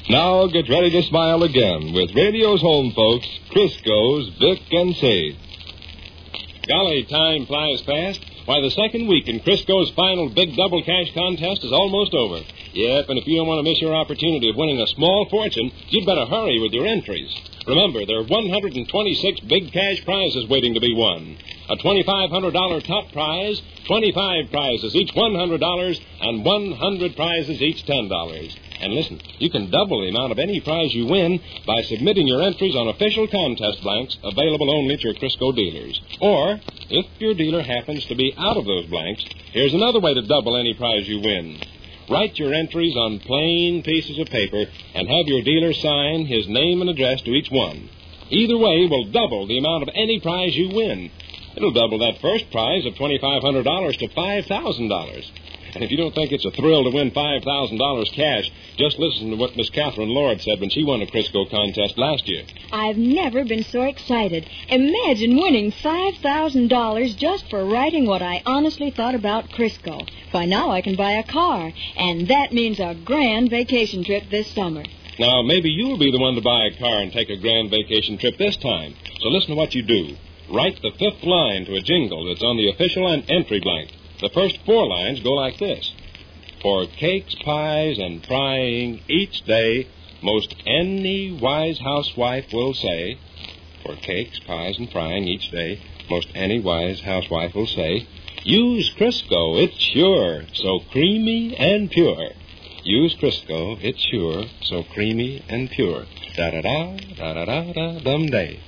Now get ready to smile again with radio's home folks, Crisco's Vic and Sade. Golly, time flies fast. Why, the second week in Crisco's final big double cash contest is almost over. Yep, and if you don't want to miss your opportunity of winning a small fortune, you'd better hurry with your entries. Remember, there are 126 big cash prizes waiting to be won. A $2,500 top prize, 25 prizes, each $100, and 100 prizes, each $10. And listen, you can double the amount of any prize you win by submitting your entries on official contest blanks available only at your Crisco dealers. Or, if your dealer happens to be out of those blanks, here's another way to double any prize you win. Write your entries on plain pieces of paper and have your dealer sign his name and address to each one. Either way will double the amount of any prize you win. It'll double that first prize of $2,500 to $5,000. And if you don't think it's a thrill to win $5,000 cash, just listen to what Miss Catherine Lord said when she won a Crisco contest last year. I've never been so excited. Imagine winning $5,000 just for writing what I honestly thought about Crisco. By now I can buy a car, and that means a grand vacation trip this summer. Now, maybe you'll be the one to buy a car and take a grand vacation trip this time. So listen to what you do. Write the fifth line to a jingle that's on the official entry blank. The first 4 lines go like this. For cakes, pies, and frying each day, most any wise housewife will say. For cakes, pies, and frying each day, most any wise housewife will say, use Crisco, it's sure, so creamy and pure. Use Crisco, it's sure, so creamy and pure. Da-da-da, da-da-da-da, dum day.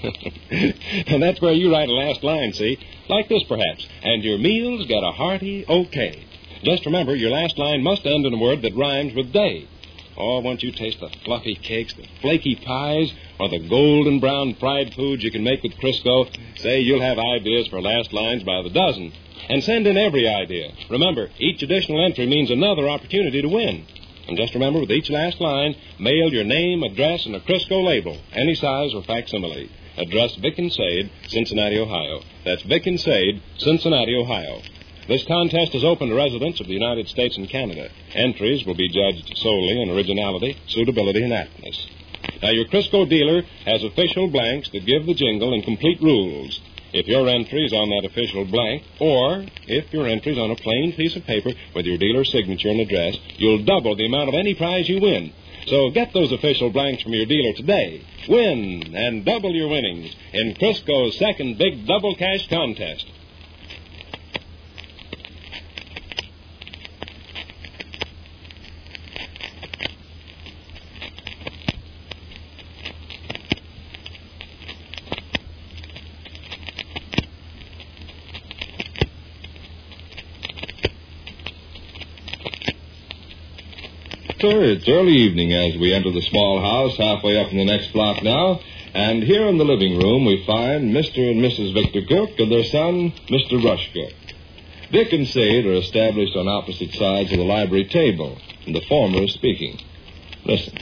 And that's where you write a last line, see? Like this, perhaps. And your meals get a hearty okay. Just remember, your last line must end in a word that rhymes with day. Oh, once you taste the fluffy cakes, the flaky pies, or the golden brown fried foods you can make with Crisco, say you'll have ideas for last lines by the dozen. And send in every idea. Remember, each additional entry means another opportunity to win. And just remember, with each last line, mail your name, address, and a Crisco label, any size or facsimile. Address Vic and Sade, Cincinnati, Ohio. That's Vic and Sade, Cincinnati, Ohio. This contest is open to residents of the United States and Canada. Entries will be judged solely on originality, suitability, and aptness. Now, your Crisco dealer has official blanks that give the jingle and complete rules. If your entry is on that official blank, or if your entry is on a plain piece of paper with your dealer's signature and address, you'll double the amount of any prize you win. So get those official blanks from your dealer today. Win and double your winnings in Crisco's second big double cash contest. Sir, it's early evening as we enter the small house halfway up in the next block now. And here in the living room we find Mr. and Mrs. Victor Cook and their son, Mr. Rush Cook. Vic and Sade are established on opposite sides of the library table, and the former is speaking. Listen.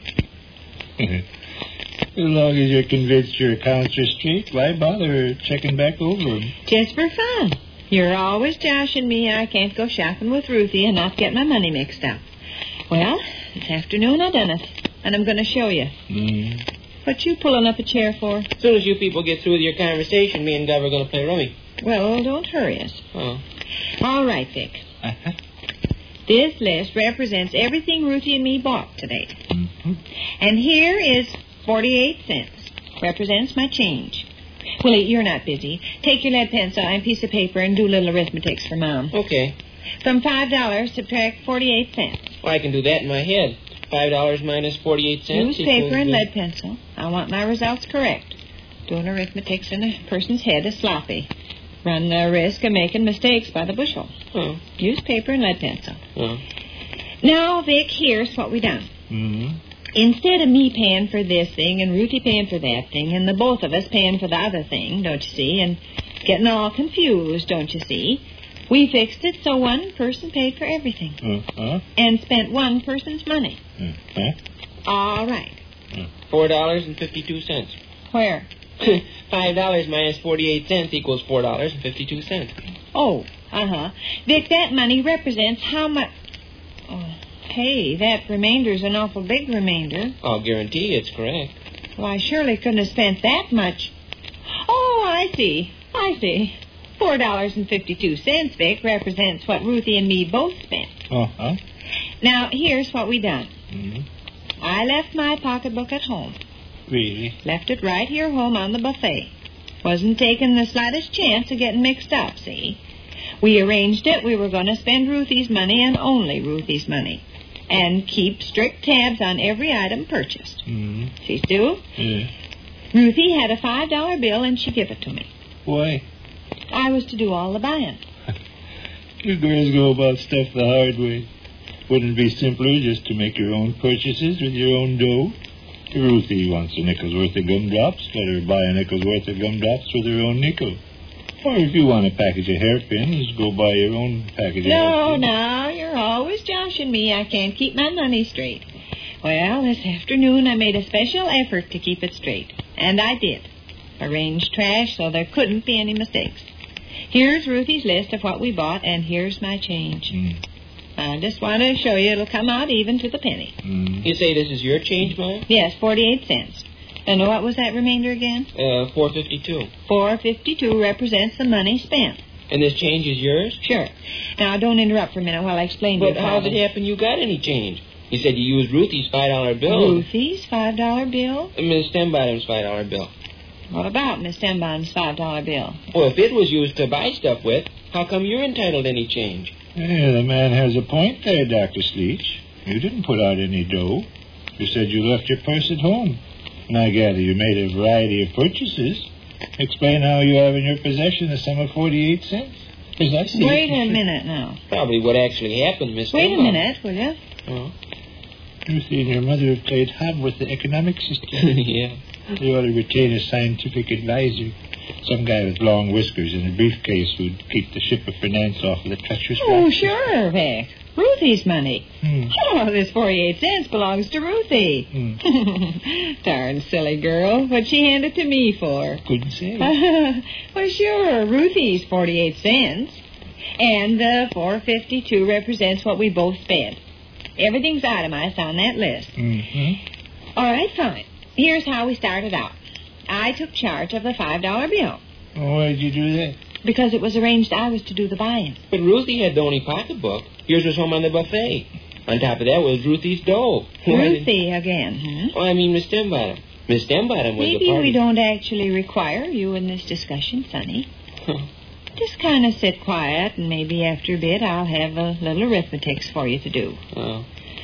As long as you're convinced your accounts are straight, why bother checking back over them? Just for fun. You're always joshing me I can't go shopping with Ruthie and not get my money mixed up. Well, this afternoon I done it, and I'm going to show you. What you pulling up a chair for? As soon as you people get through with your conversation, me and Deb are going to play rummy. Well, don't hurry us. Oh. All right, Vic. This list represents everything Ruthie and me bought today. And here is 48 cents. Represents my change. Willie, you're not busy. Take your lead pencil and piece of paper and do little arithmetics for Mom. Okay. From $5, subtract 48 cents. Well, I can do that in my head. $5 minus 48 cents. Use paper and lead pencil. I want my results correct. Doing arithmetics in a person's head is sloppy. Run the risk of making mistakes by the bushel. Oh. Use paper and lead pencil. Oh. Now, Vic, here's what we done. Instead of me paying for this thing and Ruthie paying for that thing and the both of us paying for the other thing, don't you see, and getting all confused, don't you see, we fixed it so one person paid for everything and spent one person's money. All right. $4.52. Where? $5 minus 48 cents equals $4.52. Oh, Vic, that money represents how much... Hey, that remainder's an awful big remainder. I'll guarantee it's correct. Well, I surely couldn't have spent that much. Oh, I see. $4.52, Vic, represents what Ruthie and me both spent. Uh-huh. Now, here's what we done. Mm-hmm. I left my pocketbook at home. Really? Left it right here home on the buffet. Wasn't taking the slightest chance of getting mixed up, see? We arranged it. We were going to spend Ruthie's money and only Ruthie's money. And keep strict tabs on every item purchased. Mm-hmm. See, Stu? Yeah. Ruthie had a $5 bill and she gave it to me. Why? I was to do all the buying. You girls go about stuff the hard way. Wouldn't it be simpler just to make your own purchases with your own dough? Ruthie wants a nickel's worth of gumdrops. Let her buy a nickel's worth of gumdrops with her own nickel. Or if you want a package of hairpins, go buy your own package of hairpins. No, you're always joshing me. I can't keep my money straight. Well, this afternoon I made a special effort to keep it straight. And I did. Arranged trash so there couldn't be any mistakes. Here's Ruthie's list of what we bought, and here's my change. I just want to show you it'll come out even to the penny. You say this is your change, Ma? Yes, 48 cents. And what was that remainder again? $4.52. $4.52 represents the money spent. And this change is yours? Sure. Now, don't interrupt for a minute while I explain to you. But how did it happen you got any change? You said you used Ruthie's $5 bill. Ruthie's $5 bill? And Miss Stembottom's $5 bill. What about Miss Stembottom's $5 bill? Well, if it was used to buy stuff with, how come you're entitled to any change? Yeah, the man has a point there, Dr. Sleech. You didn't put out any dough. You said you left your purse at home. And I gather you made a variety of purchases. Explain how you have in your possession a sum of 48 cents. As I see Wait a minute now. Probably what actually happened, Miss Wait a Stembottom. minute, will you? Oh. Ruthie and your mother have played hard with the economic system. Yeah. You ought to retain a scientific advisor. Some guy with long whiskers and a briefcase who'd keep the ship of finance off of the treacherous Oh, rocks. sure, Vic. Ruthie's money. Oh, this 48 cents belongs to Ruthie. Darn silly girl. What'd she hand it to me for? Couldn't say. Well, sure, Ruthie's 48 cents. And the $4.52 represents what we both spent. Everything's itemized on that list. Mm-hmm. All right, fine. Here's how we started out. I took charge of the $5 bill. Why'd you do that? Because it was arranged I was to do the buying. But Ruthie had the only pocketbook. Yours was home on the buffet. On top of that was Ruthie's dough. Ruthie again, Oh, I mean Miss Stembottom. Miss Stembottom was the Maybe party. we don't actually require you in this discussion, Sonny. Just kind of sit quiet, and maybe after a bit I'll have a little arithmetics for you to do. Oh.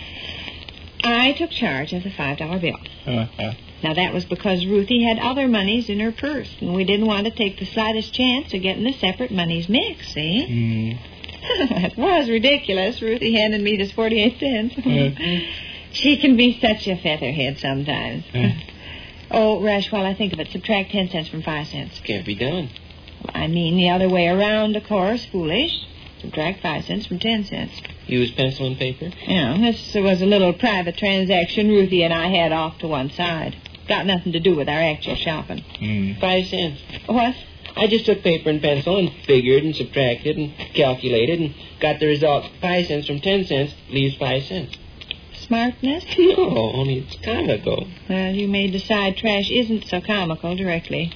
I took charge of the $5 bill. Uh-huh. Now, that was because Ruthie had other monies in her purse, and we didn't want to take the slightest chance of getting the separate monies mixed, see? It was ridiculous. Ruthie handed me this 48 cents. She can be such a featherhead sometimes. Oh, Rush, while I think of it, subtract 10 cents from 5 cents. Can't be done. I mean the other way around, of course. Foolish. Subtract 5 cents from 10 cents. Use pencil and paper? Yeah, this was a little private transaction Ruthie and I had off to one side. Got nothing to do with our actual shopping. 5 cents. What? I just took paper and pencil and figured and subtracted and calculated and got the result 5 cents from 10 cents leaves 5 cents. Smartness? No, only it's comical. Well, you may decide trash isn't so comical directly.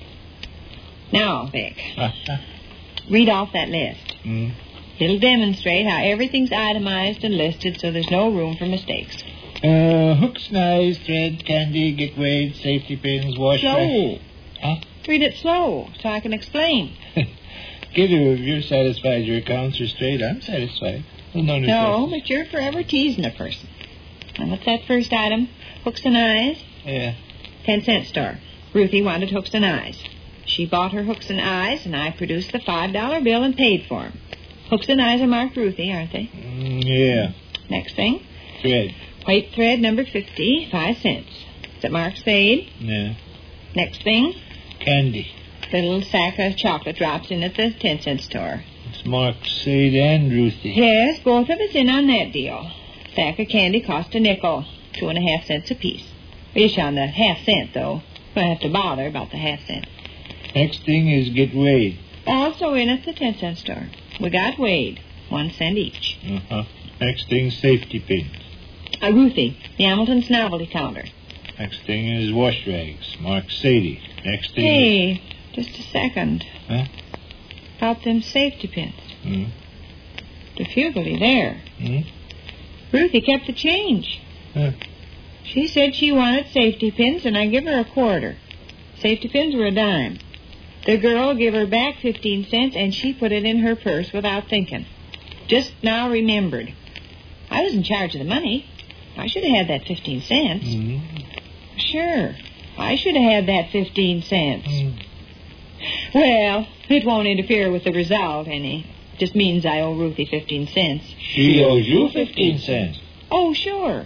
Now, Vic, read off that list. It'll demonstrate how everything's itemized and listed so there's no room for mistakes. Hooks, knives, thread, candy, get weighed, safety pins, wash Slow. Huh? Read it slow so I can explain. Kiddo, if you're satisfied your accounts are straight, I'm satisfied. Well, no, No, but you're forever teasing a person. And what's that first item? Hooks and eyes? Yeah. 10-cent store. Ruthie wanted hooks and eyes. She bought her hooks and eyes, and I produced the $5 bill and paid for them. Hooks and eyes are marked Ruthie, aren't they? Yeah. Next thing. Thread. White thread, number 50, 5 cents. Is it marked Spade? Yeah. Next thing. Candy. Little sack of chocolate drops in at the 10-cent store. It's marked Sade and Ruthie. Yes, both of us in on that deal. Sack of candy cost a nickel, 2.5 cents apiece. Ish on the half-cent, though. Don't have to bother about the half-cent. Next thing is get weighed. Also in at the 10-cent store. We got weighed, 1 cent each. Uh-huh. Next thing, safety pins. Ruthie, the Hamilton's novelty counter. Next thing is wash rags. Mark Sadie. Next thing Hey, just a second. Huh? About them safety pins. Hmm? The fugly there. Hmm? Ruthie kept the change. Huh? She said she wanted safety pins, and I give her a quarter. Safety pins were a dime. The girl gave her back 15 cents, and she put it in her purse without thinking. Just now remembered. I was in charge of the money. I should have had that 15 cents. Sure. I should have had that 15 cents. Well, it won't interfere with the result any. Just means I owe Ruthie 15 cents. She owes you 15 cents. Oh, sure.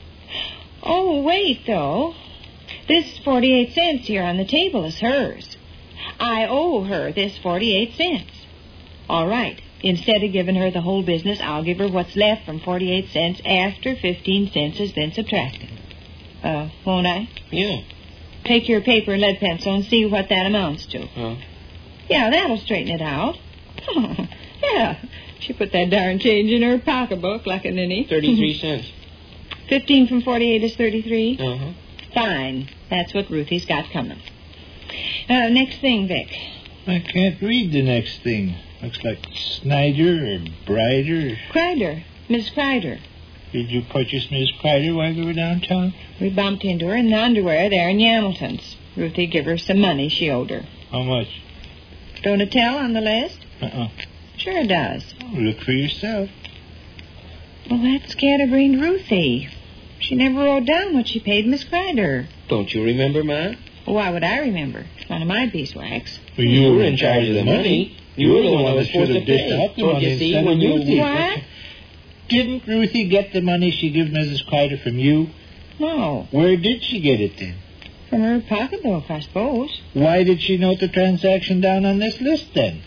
Oh, wait, though. This 48 cents here on the table is hers. I owe her this 48 cents. All right. Instead of giving her the whole business, I'll give her what's left from 48 cents after 15 cents has been subtracted. Won't I? Yeah. Take your paper and lead pencil and see what that amounts to. Huh? Yeah, that'll straighten it out. Yeah. She put that darn change in her pocketbook like a ninny. 33 cents. 15 from 48 is 33? Uh-huh. Fine. That's what Ruthie's got coming. Next thing, Vic. I can't read the next thing. Looks like Snyder or Brider. Kreider. Miss Kreider. Did you purchase Miss Kreider while you were downtown? We bumped into her in the underwear there in Hamilton's. Ruthie gave her some money she owed her. How much? Don't it tell on the list? Uh-uh. Sure it does. Oh, look for yourself. Well, that scatterbrained Ruthie. She never wrote down what she paid Miss Kreider. Don't you remember, Ma? Well, why would I remember? It's none of my beeswax. Well, You were in charge of the money. You were the one that was supposed to dished pay. out the Don't money you see instead when of you... Ruthie. What? Didn't Ruthie get the money she gave Mrs. Kreider from you? No. Where did she get it then? From her pocketbook, I suppose. Why did she note the transaction down on this list then?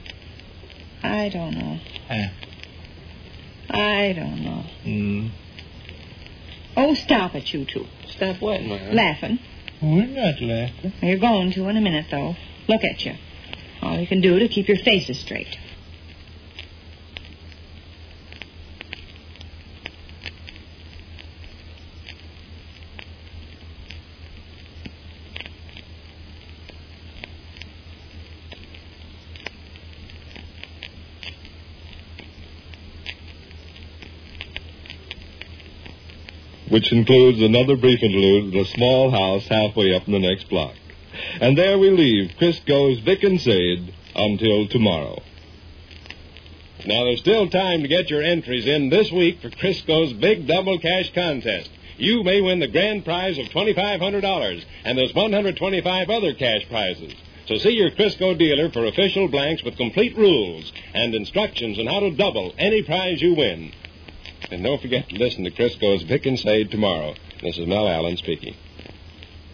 I don't know. Huh? I don't know. Hmm. Oh, stop it, you two. Stop what, Ma? Laughing. We're not laughing. You're going to in a minute, though. Look at you. All you can do to keep your faces straight. Which includes another brief interlude in a small house halfway up in the next block. And there we leave Crisco's Vic and Sade until tomorrow. Now, there's still time to get your entries in this week for Crisco's Big Double Cash Contest. You may win the grand prize of $2,500, and there's 125 other cash prizes. So see your Crisco dealer for official blanks with complete rules and instructions on how to double any prize you win. And don't forget to listen to Crisco's Vic and Sade tomorrow. This is Mel Allen speaking.